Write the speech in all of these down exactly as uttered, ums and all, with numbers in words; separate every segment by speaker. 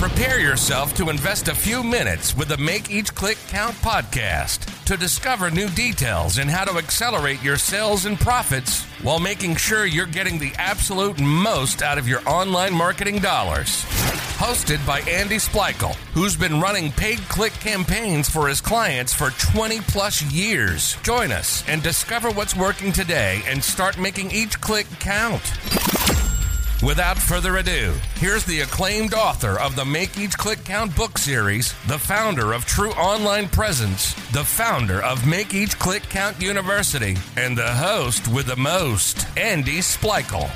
Speaker 1: Prepare yourself to invest a few minutes with the Make Each Click Count podcast to discover new details and how to accelerate your sales and profits while making sure you're getting the absolute most out of your online marketing dollars. Hosted by Andy Splichal, who's been running paid click campaigns for his clients for twenty plus years. Join us and discover what's working today and start making each click count. Without further ado, here's the acclaimed author of the Make Each Click Count book series, the founder of True Online Presence, the founder of Make Each Click Count University, and the host with the most, Andy Splichal.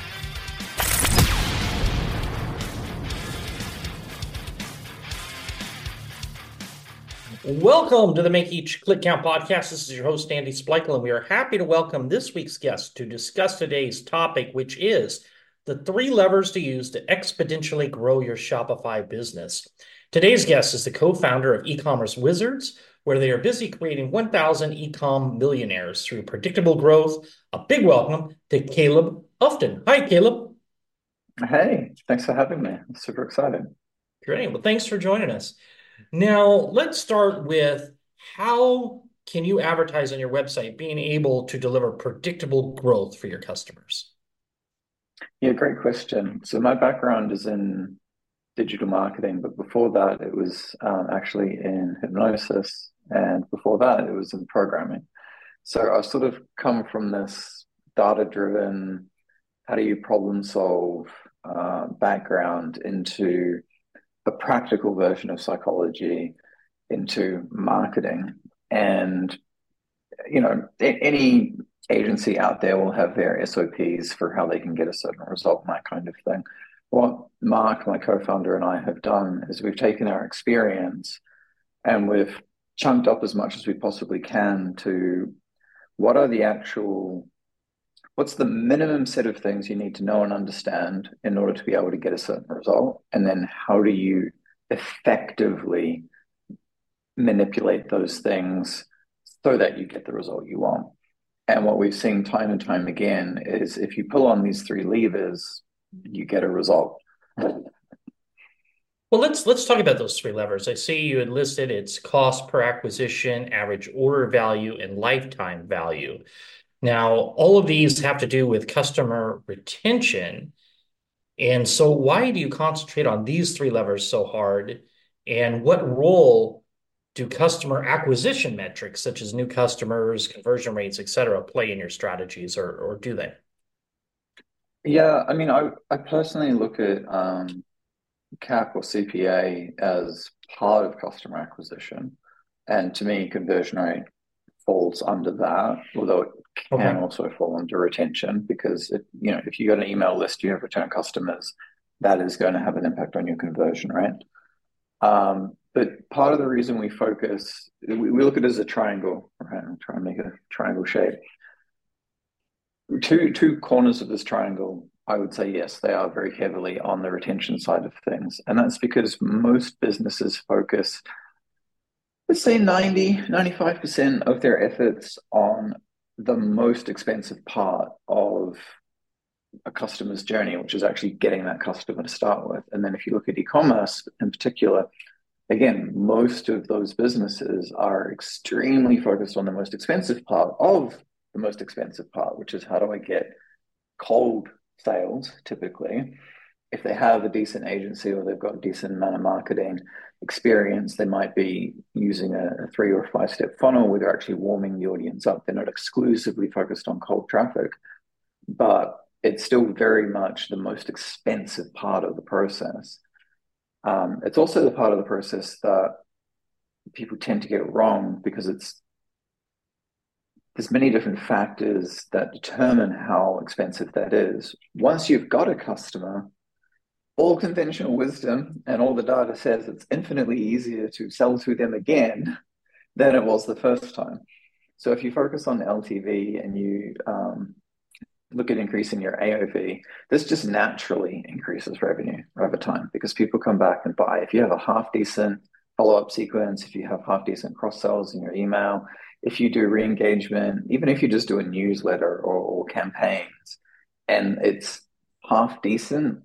Speaker 2: Welcome to the Make Each Click Count podcast. This is your host, Andy Splichal, and we are happy to welcome this week's guest to discuss today's topic, which is the three levers to use to exponentially grow your Shopify business. Today's guest is the co-founder of E-Commerce Wizards, where they are busy creating one thousand e-com millionaires through predictable growth. A big welcome to Caleb Ufton. Hi, Caleb.
Speaker 3: Hey, thanks for having me. I'm super excited.
Speaker 2: Great. Well, thanks for joining us. Now, let's start with how can you advertise on your website being able to deliver predictable growth for your customers?
Speaker 3: Yeah, great question. So my background is in digital marketing, but before that, it was um, actually in hypnosis. And before that, it was in programming. So I've sort of come from this data-driven, how do you problem solve uh, background into a practical version of psychology, into marketing. And, you know, any agency out there will have their S O Ps for how they can get a certain result and that kind of thing. What Mark, my co-founder, and I have done is we've taken our experience and we've chunked up as much as we possibly can to what are the actual, what's the minimum set of things you need to know and understand in order to be able to get a certain result? And then how do you effectively manipulate those things so that you get the result you want? And what we've seen time and time again is if you pull on these three levers, you get a result.
Speaker 2: Well, let's let's talk about those three levers. I see you had listed it's cost per acquisition, average order value, and lifetime value. Now, all of these have to do with customer retention. And so why do you concentrate on these three levers so hard? And what role do customer acquisition metrics, such as new customers, conversion rates, et cetera, play in your strategies, or, or do they?
Speaker 3: Yeah, I mean, I, I personally look at um, C A C or C P A as part of customer acquisition. And to me, conversion rate falls under that, although it can okay. also fall under retention, because it, you know, if you got an email list, you have return customers, that is going to have an impact on your conversion rate. Um, but part of the reason we focus, we, we look at it as a triangle, right? I'm trying to make a triangle shape. Two two corners of this triangle, I would say, yes, they are very heavily on the retention side of things. And that's because most businesses focus, let's say ninety, ninety-five percent of their efforts on the most expensive part of a customer's journey, which is actually getting that customer to start with. And then if you look at e-commerce in particular, again, most of those businesses are extremely focused on the most expensive part of the most expensive part, which is how do I get cold sales typically. If they have a decent agency or they've got a decent amount of marketing experience, they might be using a, a three or five step funnel where they're actually warming the audience up. They're not exclusively focused on cold traffic, but it's still very much the most expensive part of the process. Um, it's also the part of the process that people tend to get wrong because it's there's many different factors that determine how expensive that is. Once you've got a customer, all conventional wisdom and all the data says it's infinitely easier to sell to them again than it was the first time. So if you focus on L T V and you um, look at increasing your A O V, this just naturally increases revenue over time because people come back and buy. If you have a half decent follow-up sequence, if you have half decent cross-sells in your email, if you do re-engagement, even if you just do a newsletter or, or campaigns and it's half decent,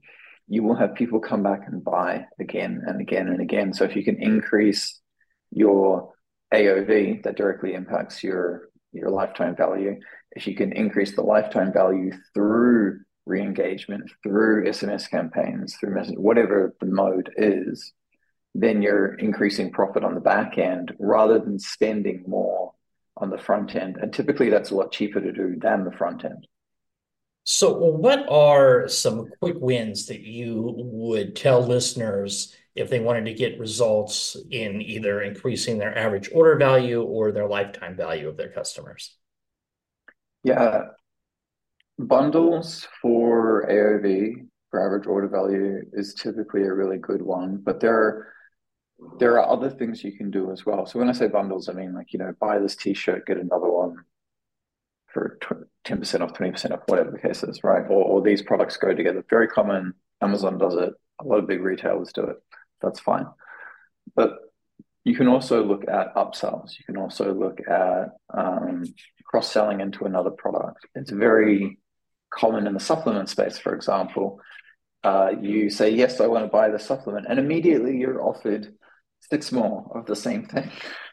Speaker 3: you will have people come back and buy again and again and again. So if you can increase your A O V, that directly impacts your your lifetime value. If you can increase the lifetime value through re-engagement, through S M S campaigns, through message, whatever the mode is, then you're increasing profit on the back end rather than spending more on the front end. And typically that's a lot cheaper to do than the front end.
Speaker 2: So, what are some quick wins that you would tell listeners if they wanted to get results in either increasing their average order value or their lifetime value of their customers?
Speaker 3: Yeah, bundles for A O V, for average order value, is typically a really good one, but there are there are other things you can do as well. So when I say bundles, I mean like, you know, buy this t-shirt, get another one for ten percent off, twenty percent off, whatever the case is, right? Or, or these products go together. Very common. Amazon does it. A lot of big retailers do it. That's fine. But you can also look at upsells. You can also look at um, cross-selling into another product. It's very common in the supplement space, for example. Uh, you say, yes, I want to buy the supplement, and immediately you're offered six more of the same thing.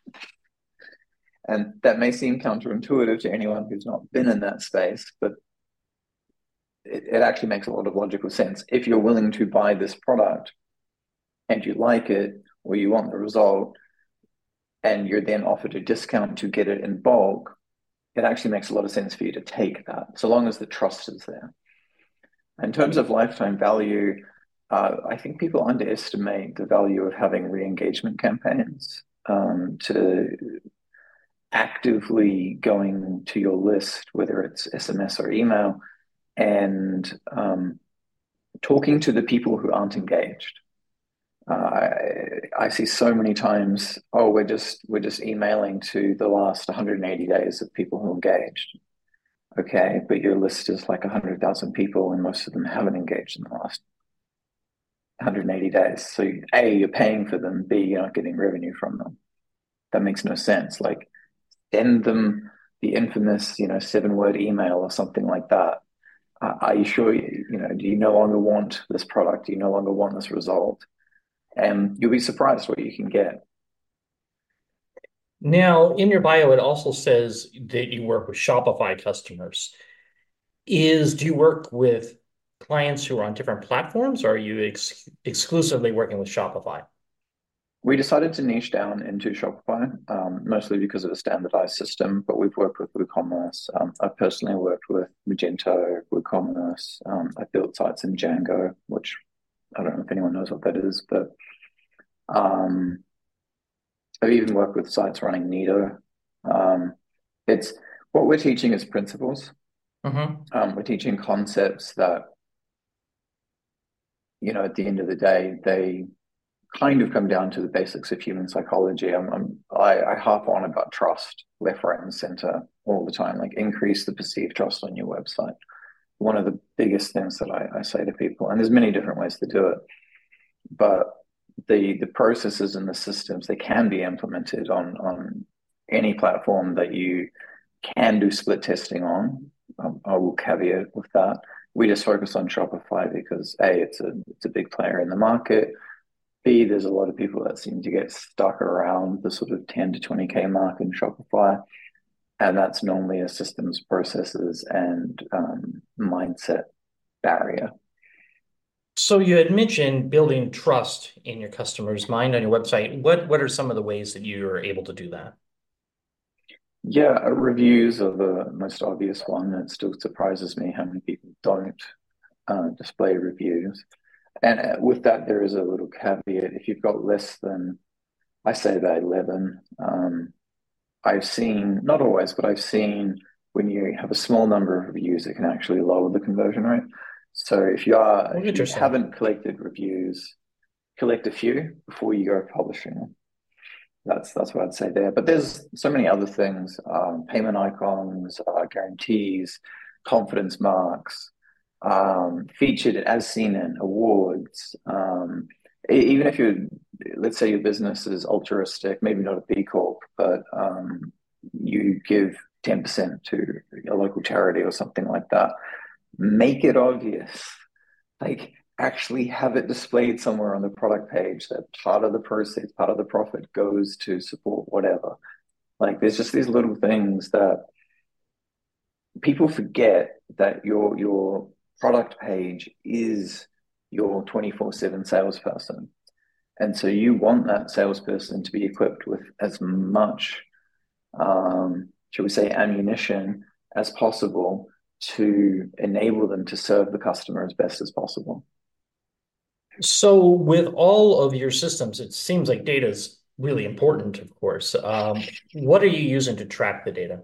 Speaker 3: And that may seem counterintuitive to anyone who's not been in that space, but it, it actually makes a lot of logical sense. If you're willing to buy this product and you like it, or you want the result, and you're then offered a discount to get it in bulk, it actually makes a lot of sense for you to take that, so long as the trust is there. In terms of lifetime value, uh, I think people underestimate the value of having re-engagement campaigns, um, to actively going to your list, whether it's S M S or email, and um, talking to the people who aren't engaged. Uh, I, I see so many times, oh, we're just we're just emailing to the last one hundred eighty days of people who engaged. Okay, but your list is like one hundred thousand people, and most of them haven't engaged in the last one hundred eighty days. So A, you're paying for them. B, you're not getting revenue from them. That makes no sense. Like, send them the infamous, you know, seven-word email or something like that. Uh, are you sure, you, you know, do you no longer want this product? Do you no longer want this result? And you'll be surprised what you can get.
Speaker 2: Now, in your bio, it also says that you work with Shopify customers. Is do you work with clients who are on different platforms, or are you ex exclusively working with Shopify?
Speaker 3: We decided to niche down into Shopify, um, mostly because of a standardized system, but we've worked with WooCommerce. Um, I've personally worked with Magento, WooCommerce. Um, I built sites in Django, which I don't know if anyone knows what that is, but um, I've even worked with sites running Neato. Um, it's what we're teaching is principles.
Speaker 2: Mm-hmm.
Speaker 3: Um, we're teaching concepts that, you know, at the end of the day, they kind of come down to the basics of human psychology. I'm, I'm, I, I harp on about trust left, right, and center all the time. Like, increase the perceived trust on your website. One of the biggest things that I, I say to people, and there's many different ways to do it, but the the processes and the systems, they can be implemented on on any platform that you can do split testing on. Um, I will caveat with that. We just focus on Shopify because A, it's a it's a big player in the market. B, there's a lot of people that seem to get stuck around the sort of ten to twenty K mark in Shopify. And that's normally a systems, processes, and um, mindset barrier.
Speaker 2: So you had mentioned building trust in your customer's mind on your website. What what are some of the ways that you are able to do that?
Speaker 3: Yeah, uh, reviews are the most obvious one. It still surprises me how many people don't uh, display reviews. And uh, with that, there is a little caveat. If you've got less than, I say about eleven, um, I've seen, not always, but I've seen when you have a small number of reviews, it can actually lower the conversion rate. So if you are,
Speaker 2: Oh,
Speaker 3: if you haven't collected reviews, collect a few before you go publishing them. That's that's what I'd say there. But there's so many other things: um, payment icons, uh, guarantees, confidence marks, um, featured as seen in awards. Um, even if you, let's say your business is altruistic, maybe not a B Corp, but um, you give ten percent to a local charity or something like that. Make it obvious. Like, actually have it displayed somewhere on the product page that part of the proceeds, part of the profit goes to support whatever. Like there's just these little things that people forget, that your your product page is your twenty-four seven salesperson. And so you want that salesperson to be equipped with as much, um, shall we say, ammunition as possible to enable them to serve the customer as best as possible.
Speaker 2: So with all of your systems, it seems like data is really important, of course. Um, what are you using to track the data?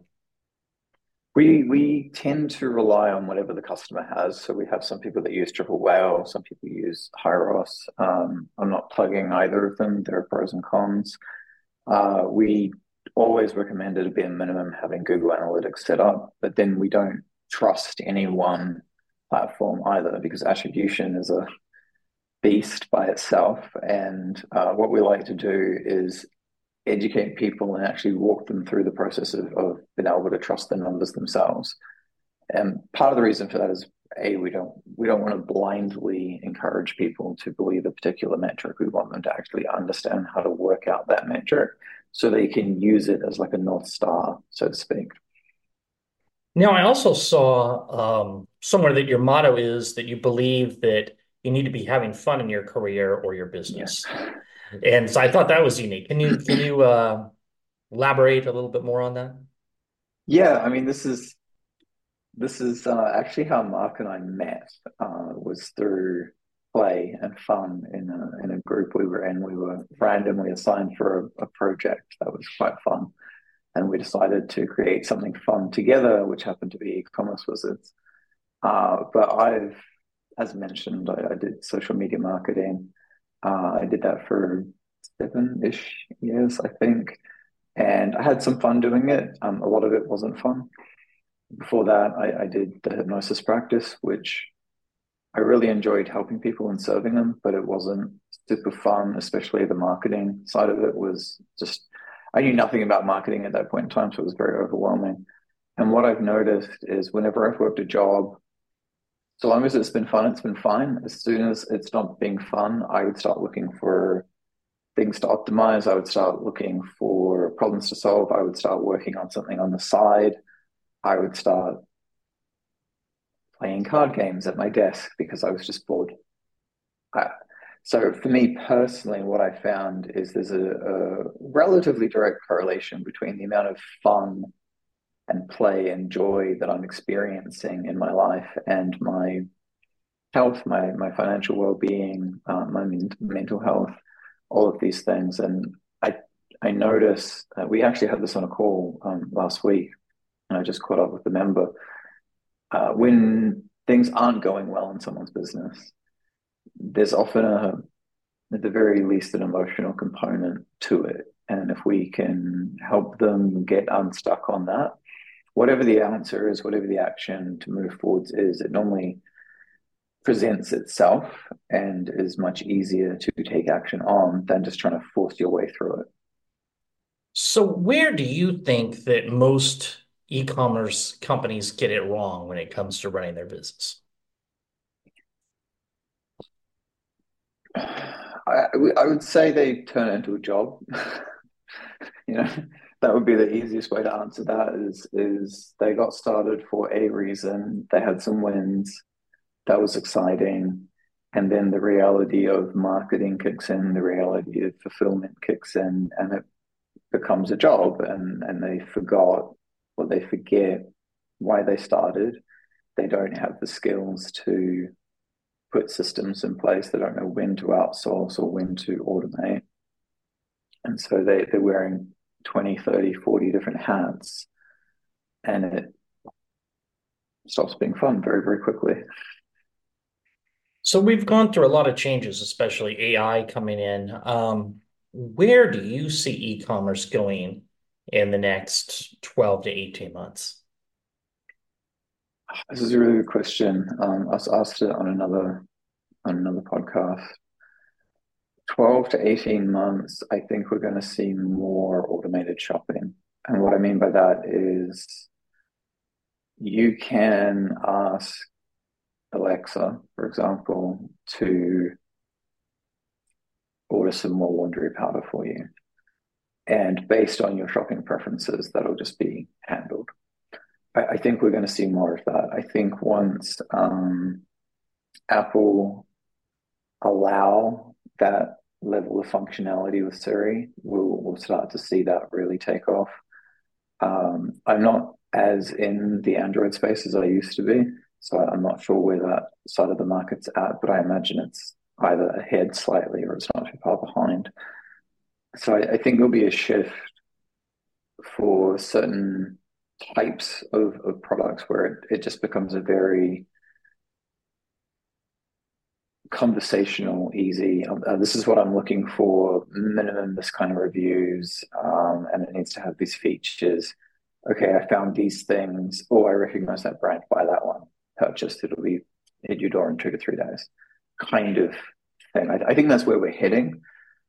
Speaker 3: We we tend to rely on whatever the customer has. So we have some people that use Triple Whale, some people use Hyros. Um, I'm not plugging either of them. There are pros and cons. Uh, we always recommend it to be a minimum having Google Analytics set up, but then we don't trust any one platform either, because attribution is a beast by itself. And uh, what we like to do is educate people and actually walk them through the process of, of being able to trust the numbers themselves. And part of the reason for that is, A, we don't we don't want to blindly encourage people to believe a particular metric. We want them to actually understand how to work out that metric so they can use it as like a North Star, so to speak.
Speaker 2: Now, I also saw um, somewhere that your motto is that you believe that you need to be having fun in your career or your business.
Speaker 3: Yeah.
Speaker 2: And so I thought that was unique. Can you can you uh, elaborate a little bit more on that?
Speaker 3: Yeah, I mean, this is this is uh, actually how Mark and I met. Uh, was through play and fun in a in a group we were in. We were randomly assigned for a, a project that was quite fun, and we decided to create something fun together, which happened to be e-commerce wizards. Uh, but I've, as mentioned, I, I did social media marketing. Uh, I did that for seven-ish years, I think, and I had some fun doing it. Um, a lot of it wasn't fun. Before that, I, I did the hypnosis practice, which I really enjoyed helping people and serving them, but it wasn't super fun, especially the marketing side of it was just, I knew nothing about marketing at that point in time, so it was very overwhelming. And what I've noticed is whenever I've worked a job, so long as it's been fun, it's been fine. As soon as it stopped being fun, I would start looking for things to optimize. I would start looking for problems to solve. I would start working on something on the side. I would start playing card games at my desk because I was just bored. I, so for me personally, what I found is there's a, a relatively direct correlation between the amount of fun and play and joy that I'm experiencing in my life and my health, my my financial well-being, uh, my mental health, all of these things. And I I notice uh, we actually had this on a call um, last week, and I just caught up with the member. Uh, when things aren't going well in someone's business, there's often a, at the very least, an emotional component to it. And if we can help them get unstuck on that, whatever the answer is, whatever the action to move forwards is, it normally presents itself and is much easier to take action on than just trying to force your way through it.
Speaker 2: So where do you think that most e-commerce companies get it wrong when it comes to running their business?
Speaker 3: I, I would say they turn it into a job. You know, that would be the easiest way to answer that is, is they got started for a reason. They had some wins. That was exciting. And then the reality of marketing kicks in, the reality of fulfillment kicks in, and it becomes a job. And, and they forgot, or they forget why they started. They don't have the skills to put systems in place. They don't know when to outsource or when to automate. And so they, they're wearing twenty, thirty, forty different hats, and it stops being fun very, very quickly.
Speaker 2: So we've gone through a lot of changes, especially A I coming in. Um, where do you see e-commerce going in the next twelve to eighteen months?
Speaker 3: This is a really good question. Um, I was asked it on another on another podcast. twelve to eighteen months, I think we're going to see more automated shopping. And what I mean by that is you can ask Alexa, for example, to order some more laundry powder for you. And based on your shopping preferences, that'll just be handled. I, I think we're going to see more of that. I think once um, Apple allow that level of functionality with Siri, we'll, we'll start to see that really take off. Um, I'm not as in the Android space as I used to be, so I'm not sure where that side of the market's at, but I imagine it's either ahead slightly or it's not too far behind. So I, I think there'll be a shift for certain types of, of products where it, it just becomes a very conversational, easy. Uh, this is what I'm looking for, minimum this kind of reviews, um, and it needs to have these features. Okay, I found these things. Oh, I recognize that brand. Buy that one. Purchased. It'll be at your door in two to three days. Kind of thing. I, I think that's where we're heading.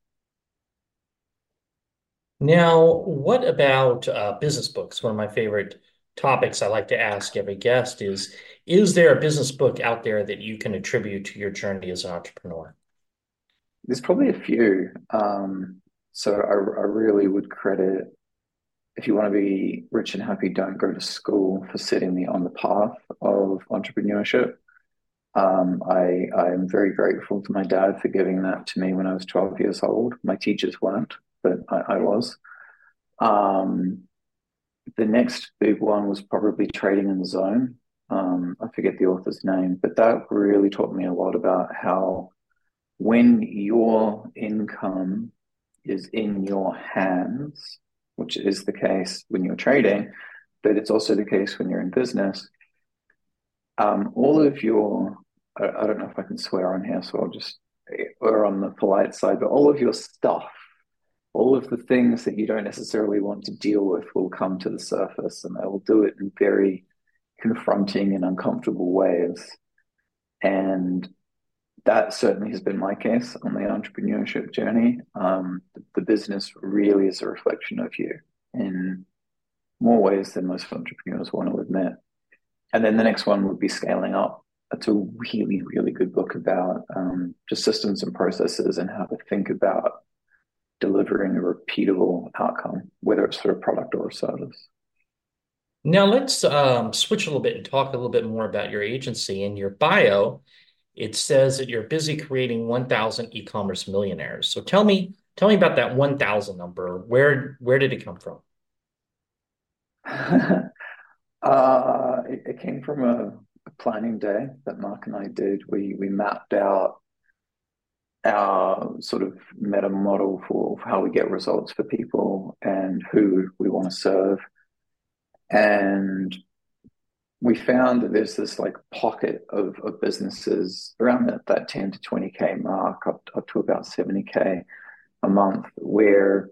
Speaker 2: Now, what about uh, business books? One of my favorite topics I like to ask every guest is, is there a business book out there that you can attribute to your journey as an entrepreneur?
Speaker 3: There's probably a few. Um, so I, I really would credit, if you want to be rich and happy, don't go to school, for setting me on the path of entrepreneurship. Um, I I am very grateful to my dad for giving that to me when I was twelve years old. My teachers weren't, but I, I was. Um, the next big one was probably Trading in the Zone. Um, I forget the author's name, but that really taught me a lot about how when your income is in your hands, which is the case when you're trading, but it's also the case when you're in business, um, all of your, I, I don't know if I can swear on here, so I'll just, or on the polite side, but all of your stuff, all of the things that you don't necessarily want to deal with will come to the surface, and they will do it in very confronting and uncomfortable ways. And that certainly has been my case on the entrepreneurship journey. Um, the, the business really is a reflection of you in more ways than most entrepreneurs want to admit. And then the next one would be Scaling Up. That's a really, really good book about um, just systems and processes and how to think about delivering a repeatable outcome, whether it's for a product or a service.
Speaker 2: Now let's um, switch a little bit and talk a little bit more about your agency. In your bio, it says that you're busy creating one thousand e-commerce millionaires. So tell me, tell me about that one thousand number. Where where did it come from?
Speaker 3: uh, it, it came from a, a planning day that Mark and I did. We we mapped out our sort of meta model for how we get results for people and who we want to serve. And we found that there's this like pocket of, of businesses around that, that ten to twenty K mark up, up to about seventy K a month where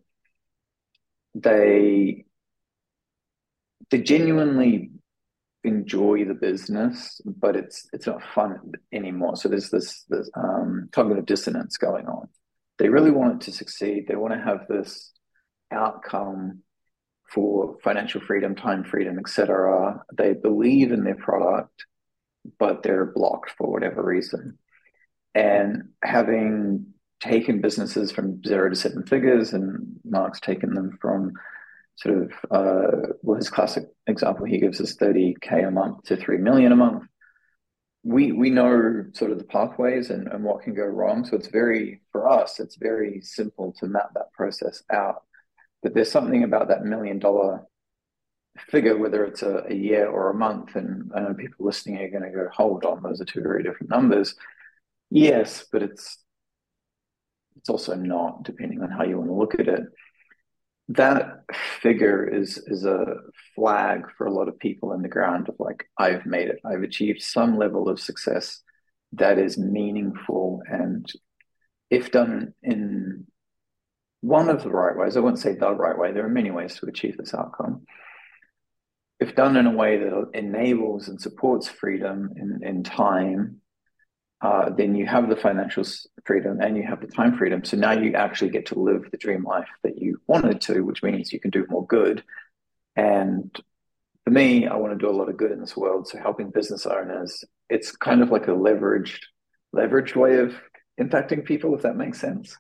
Speaker 3: they they genuinely enjoy the business, but it's it's not fun anymore. So there's this, this um, cognitive dissonance going on. They really want it to succeed. They want to have this outcome for financial freedom, time freedom, et cetera. They believe in their product, but they're blocked for whatever reason. And having taken businesses from zero to seven figures, and Mark's taken them from sort of, uh, well, his classic example he gives us thirty K a month to three million a month. We we know sort of the pathways and, and what can go wrong. So it's very, for us, it's very simple to map that process out. But there's something about that million dollar figure, whether it's a, a year or a month, and I know people listening are going to go, hold on, those are two very different numbers. Yes, but it's it's also not, depending on how you want to look at it. That figure is is a flag for a lot of people in the ground of like, I've made it. I've achieved some level of success that is meaningful, and if done in one of the right ways, I wouldn't say the right way, there are many ways to achieve this outcome. If done in a way that enables and supports freedom in, in time, uh, then you have the financial freedom and you have the time freedom. So now you actually get to live the dream life that you wanted to, which means you can do more good. And for me, I want to do a lot of good in this world. So helping business owners it's kind of like a leveraged leveraged way of impacting people, if that makes sense.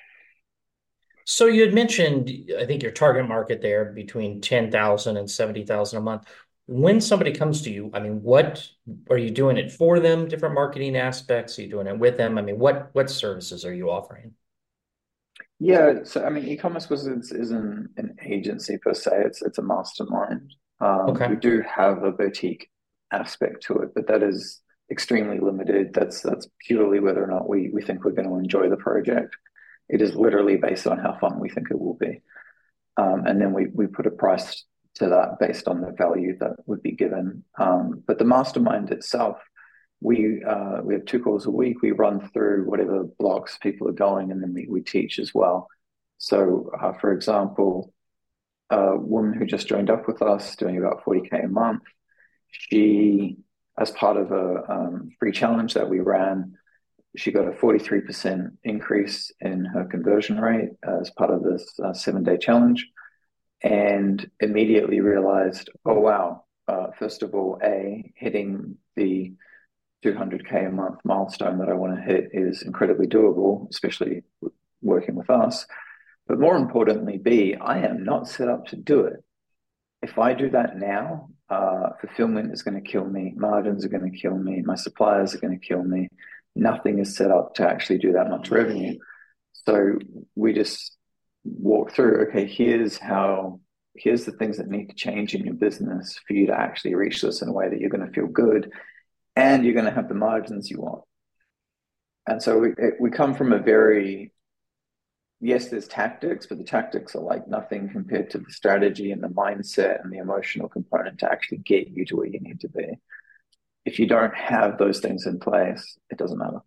Speaker 2: So you had mentioned, I think your target market there between ten thousand and seventy thousand a month. When somebody comes to you, I mean, what are you doing it for them? Different marketing aspects? Are you doing it with them? I mean, what what services are you offering?
Speaker 3: Yeah, so I mean, e-commerce Wizards isn't an agency per se. It's it's a mastermind. Um, we
Speaker 2: Okay.
Speaker 3: do have a boutique aspect to it, but that is extremely limited. That's that's purely whether or not we we think we're going to enjoy the project. It is literally based on how fun we think it will be. Um, and then we we put a price to that based on the value that would be given. Um, but the mastermind itself, we uh, we have two calls a week. We run through whatever blocks people are going, and then we, we teach as well. So, uh, for example, a woman who just joined up with us, doing about forty K a month, she, as part of a um, free challenge that we ran, she got a forty-three percent increase in her conversion rate as part of this uh, seven day challenge, and immediately realized, oh, wow, uh, first of all, A, hitting the two hundred K a month milestone that I want to hit is incredibly doable, especially working with us. But more importantly, B, I am not set up to do it. If I do that now, uh, fulfillment is going to kill me, margins are going to kill me, my suppliers are going to kill me. Nothing is set up to actually do that much revenue. So we just walk through, okay, here's how, here's the things that need to change in your business for you to actually reach this in a way that you're going to feel good and you're going to have the margins you want. And so we, we come from a very, yes, there's tactics, but the tactics are like nothing compared to the strategy and the mindset and the emotional component to actually get you to where you need to be. If you don't have those things in place, it doesn't matter.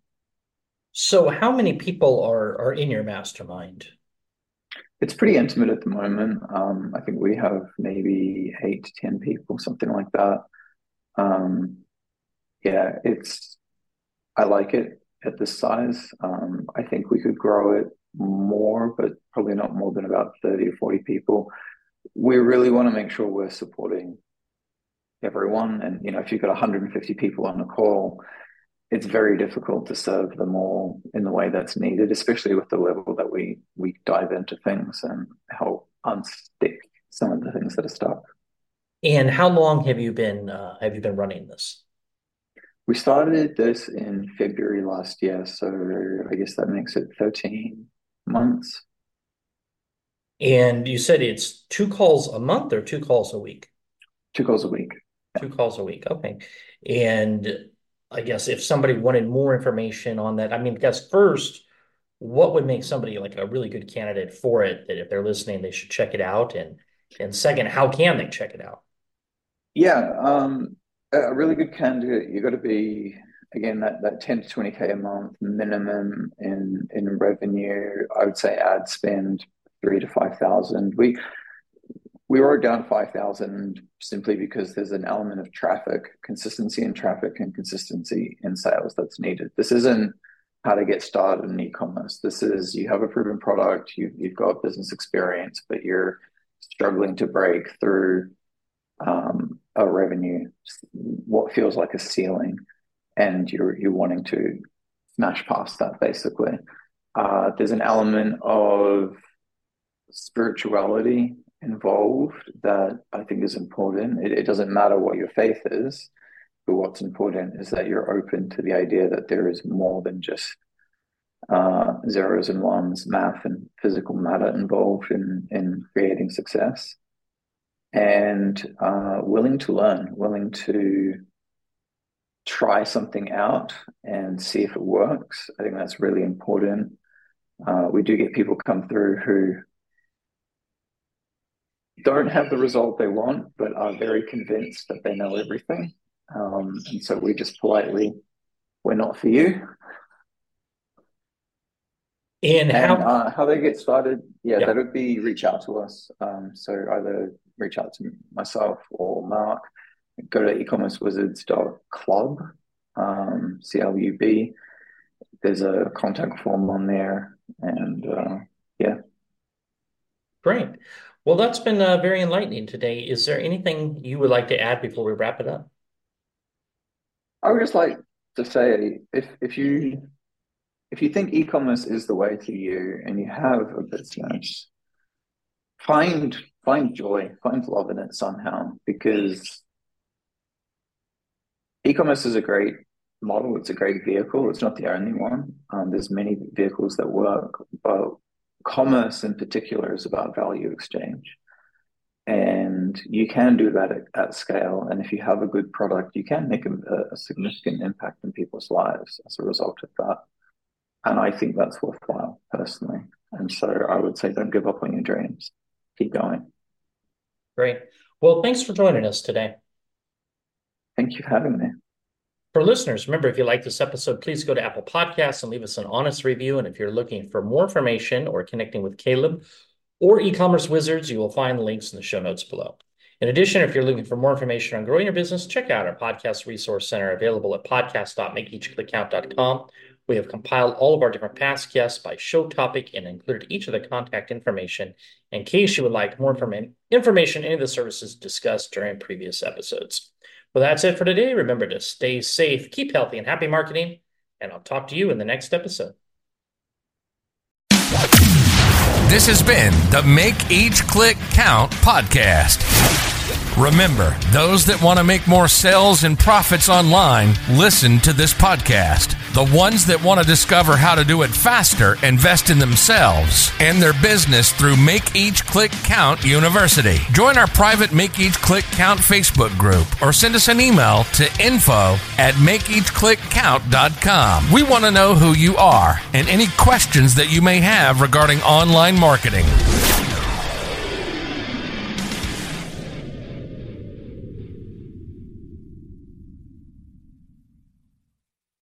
Speaker 2: So how many people are are in your mastermind?
Speaker 3: It's pretty intimate at the moment. Um, I think we have maybe eight to ten people, something like that. Um, yeah, it's I like it at this size. Um, I think we could grow it more, but probably not more than about thirty or forty people. We really want to make sure we're supporting everyone. And, you know, if you've got one hundred fifty people on a call, it's very difficult to serve them all in the way that's needed, especially with the level that we we dive into things and help unstick some of the things that are stuck.
Speaker 2: And how long have you been uh, have you been running this?
Speaker 3: We started this in February last year, so I guess that makes it thirteen months.
Speaker 2: And you said it's two calls a month or two calls a week?
Speaker 3: Two calls a week.
Speaker 2: Two calls a week. Okay. And I guess if somebody wanted more information on that, I mean, because first, what would make somebody like a really good candidate for it that if they're listening, they should check it out? And and second, how can they check it out?
Speaker 3: Yeah, um, a really good candidate, you got to be again that that ten to twenty K a month minimum in in revenue. I would say ad spend three to five thousand. We we wrote down five thousand simply because there's an element of traffic, consistency in traffic and consistency in sales that's needed. This isn't how to get started in e-commerce. This is you have a proven product, you, you've got business experience, but you're struggling to break through um, a revenue, what feels like a ceiling, and you're you're wanting to smash past that basically. Uh, there's an element of spirituality involved that I think is important. It, it doesn't matter what your faith is, but what's important is that you're open to the idea that there is more than just uh, zeros and ones, math and physical matter involved in in creating success, and uh, willing to learn, willing to try something out and see if it works. I think that's really important. Uh, we do get people come through who don't have the result they want, but are very convinced that they know everything. Um, and so we just politely, we're not for you.
Speaker 2: And
Speaker 3: And
Speaker 2: how,
Speaker 3: uh, how they get started, yeah,
Speaker 2: yeah,
Speaker 3: that would be reach out to us. Um, so either reach out to myself or Mark. Go to ecommerce wizards dot club, um, C L U B. There's a contact form on there. And uh, yeah.
Speaker 2: great. Well, that's been uh, very enlightening today. Is there anything you would like to add before we wrap it up?
Speaker 3: I would just like to say, if if you if you think e-commerce is the way to you, and you have a business, find find joy, find love in it somehow, because e-commerce is a great model. It's a great vehicle. It's not the only one. Um, there's many vehicles that work, but commerce in particular is about value exchange. And you can do that at, at scale. And if you have a good product, you can make a, a significant impact in people's lives as a result of that. And I think that's worthwhile, personally. And so I would say don't give up on your dreams. Keep going.
Speaker 2: Great. Well, thanks for joining us today.
Speaker 3: Thank you for having me.
Speaker 2: For listeners, remember, if you like this episode, please go to Apple Podcasts and leave us an honest review. And if you're looking for more information or connecting with Caleb or e-commerce wizards, you will find the links in the show notes below. In addition, if you're looking for more information on growing your business, check out our podcast resource center available at podcast dot make each click count dot com. We have compiled all of our different past guests by show topic and included each of the contact information in case you would like more inform- information on any of the services discussed during previous episodes. Well, that's it for today. Remember to stay safe, keep healthy, and happy marketing, and I'll talk to you in the next episode.
Speaker 1: This has been the Make Each Click Count podcast. Remember, those that want to make more sales and profits online, listen to this podcast. The ones that want to discover how to do it faster, invest in themselves and their business through Make Each Click Count University. Join our private Make Each Click Count Facebook group or send us an email to info at make each click count dot com. We want to know who you are and any questions that you may have regarding online marketing.